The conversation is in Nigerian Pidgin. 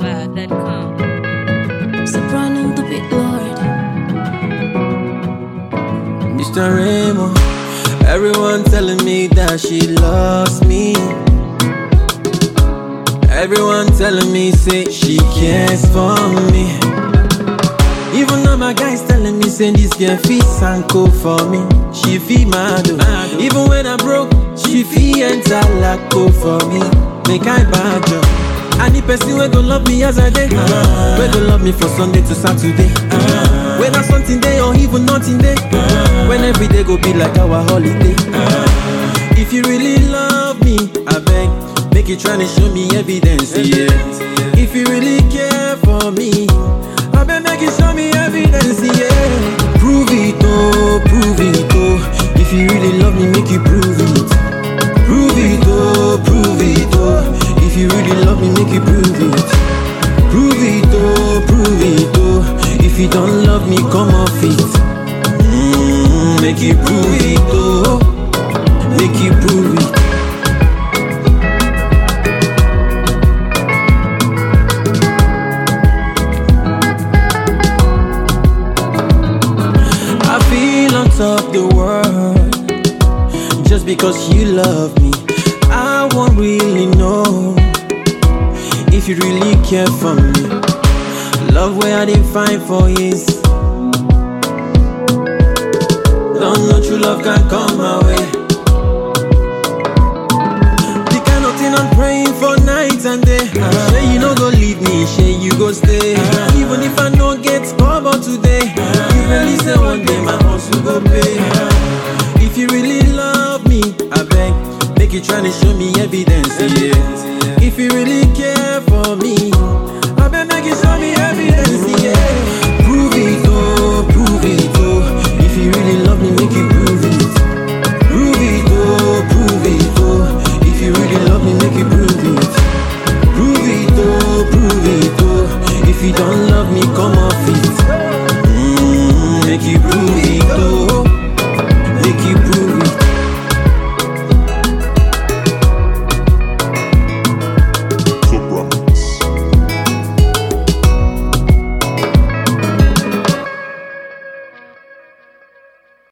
NigerFlavor.com. Soprano, the big lord. Mr. Raymond, everyone telling me that she loves me. Everyone telling me, say she cares for me. Even though my guys telling me, say this girl fit sanko for me. She feel mad, oh. Even when I'm broke, she feel enter lacko for me. Make I bad job. I need person wey go love me as I dey. Wey go love me from Sunday to Saturday. Whether something day or even nothing day. When every day go be like our holiday. If you really love me, I beg, make you try to show me evidence, yeah. If you really care for me, I beg, make you show me evidence, yeah. Prove it, oh, prove it, oh. If you really love me, make you prove it. Prove it, oh, prove it, oh. If you really love me, make you prove it. Prove it, oh, prove it, oh. If you don't love me, come off it. Make you prove it, oh. Make you prove it. I feel on top the world just because you love me. I won't really know if you really care for me. Love where I didn't find for years. Don't know true love can come my way. The kind of thing I'm praying for night and day. Say you no go leave me, say you go stay. Even if I no get cover today, you really say one day my house will go pay. If you really love me, I beg, make you try to show me evidence, yeah. If you really care for me, I beg, make you show me evidence, yeah. Prove it, oh, prove it, oh. If you really love me, make you prove it. Prove it, oh, prove it, oh. If you really love me, make you prove it. Prove it, oh, prove it, oh. If you don't love me, come off it. Make you prove it.